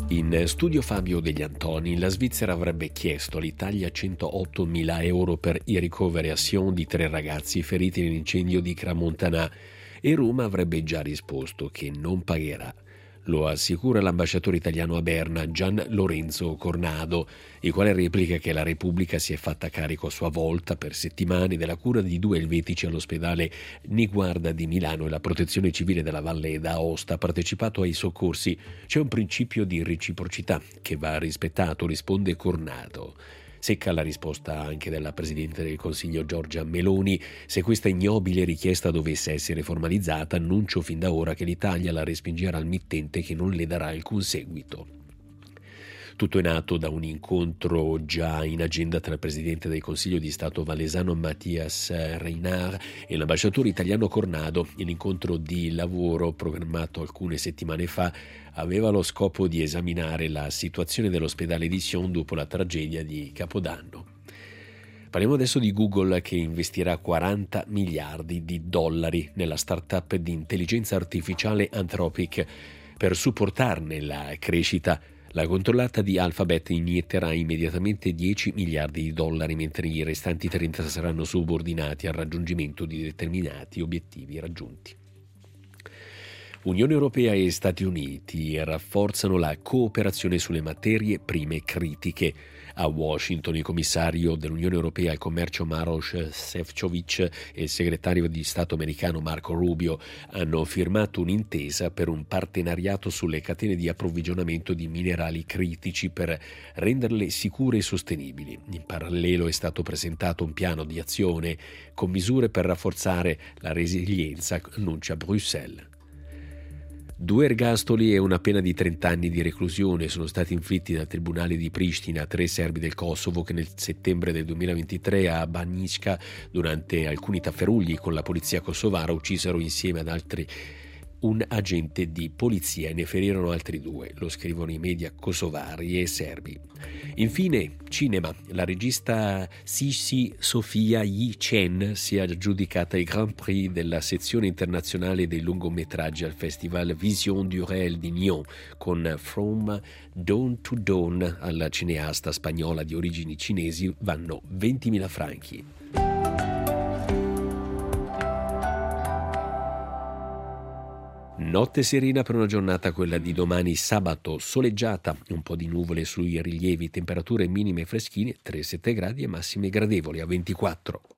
In studio Fabio degli Antoni, la Svizzera avrebbe chiesto all'Italia 108.000 euro per i ricoveration di 3 ragazzi feriti nell'incendio di Crans-Montana e Roma avrebbe già risposto che non pagherà. Lo assicura l'ambasciatore italiano a Berna, Gian Lorenzo Cornado, il quale replica che la Repubblica si è fatta carico a sua volta per settimane della cura di 2 elvetici all'ospedale Niguarda di Milano e la Protezione Civile della Valle d'Aosta ha partecipato ai soccorsi. C'è un principio di reciprocità che va rispettato, risponde Cornado. Secca la risposta anche della Presidente del Consiglio Giorgia Meloni. Se questa ignobile richiesta dovesse essere formalizzata, annuncio fin da ora che l'Italia la respingerà al mittente che non le darà alcun seguito. Tutto è nato da un incontro già in agenda tra il Presidente del Consiglio di Stato valesano Matthias Reinhardt e l'ambasciatore italiano Cornado. L'incontro di lavoro, programmato alcune settimane fa, aveva lo scopo di esaminare la situazione dell'ospedale di Sion dopo la tragedia di Capodanno. Parliamo adesso di Google, che investirà 40 miliardi di dollari nella startup di intelligenza artificiale Anthropic per supportarne la crescita. La controllata di Alphabet inietterà immediatamente 10 miliardi di dollari, mentre i restanti 30 saranno subordinati al raggiungimento di determinati obiettivi raggiunti. Unione Europea e Stati Uniti rafforzano la cooperazione sulle materie prime critiche. A Washington il commissario dell'Unione Europea al commercio Maroš Šefčovič e il segretario di Stato americano Marco Rubio hanno firmato un'intesa per un partenariato sulle catene di approvvigionamento di minerali critici per renderle sicure e sostenibili. In parallelo è stato presentato un piano di azione con misure per rafforzare la resilienza, annuncia Bruxelles. 2 ergastoli e una pena di 30 anni di reclusione sono stati inflitti dal Tribunale di Pristina a 3 serbi del Kosovo che nel settembre del 2023 a Banjica, durante alcuni tafferugli con la polizia kosovara, uccisero insieme ad altri un agente di polizia e ne ferirono altri 2, lo scrivono i media kosovari e serbi. Infine, cinema. La regista Sisi Sofia Yi Chen si è aggiudicata il Grand Prix della sezione internazionale dei lungometraggi al Festival Vision du Réel di Nyon con From Dawn to Dawn. Alla cineasta spagnola di origini cinesi vanno 20.000 franchi. Notte serena per una giornata, quella di domani sabato, soleggiata, un po' di nuvole sui rilievi, temperature minime freschine 3-7 gradi e massime gradevoli a 24.